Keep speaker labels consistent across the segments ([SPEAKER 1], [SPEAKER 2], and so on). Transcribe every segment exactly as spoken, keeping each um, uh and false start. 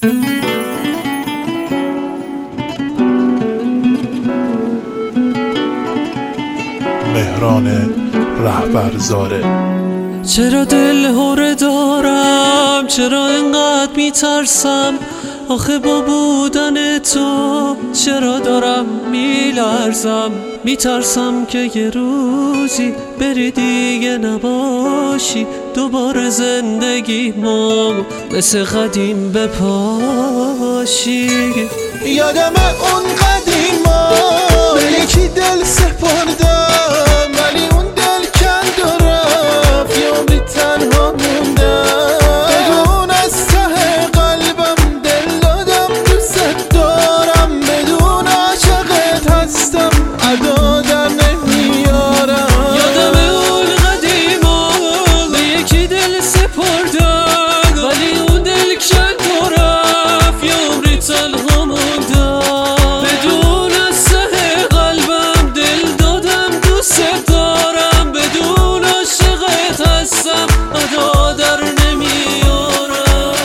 [SPEAKER 1] مهران رهبرزاده.
[SPEAKER 2] چرا دل هوره دارم، چرا انقدر میترسم، آخه با بودن تو چرا دارم میلرزم. میترسم که یه روزی بری دیگه نباشی، دوباره زندگیمو مثل قدیم بپاشی.
[SPEAKER 3] یادم اون قدیما یکی دل سپردم، ولی اون دل کند و رفت، یه عمری تنها موندم. بدون از ته قلبم دل دادم، دوست دارم، بدون عاشقت هستم، ادا در نمیارم.
[SPEAKER 2] یادم اون قدیما یکی دل سپردم، ولی اون دل کند و رفت، یه عمری تنها موندم. بدون از ته قلبم دل دادم، دوست دارم، بدون عاشقت هستم، ادا در نمیارم.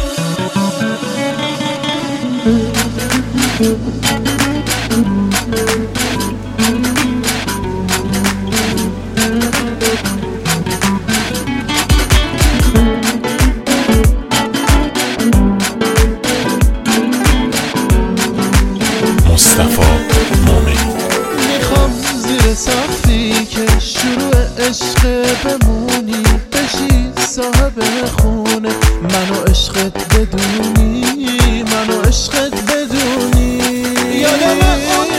[SPEAKER 1] مصطفی مومنی.
[SPEAKER 3] میخوام زیر سقفی که شروع عشق بمونی، بشی صاحب خونه، منو عشقت بدونی، منو عشقت بدونی. یادم اون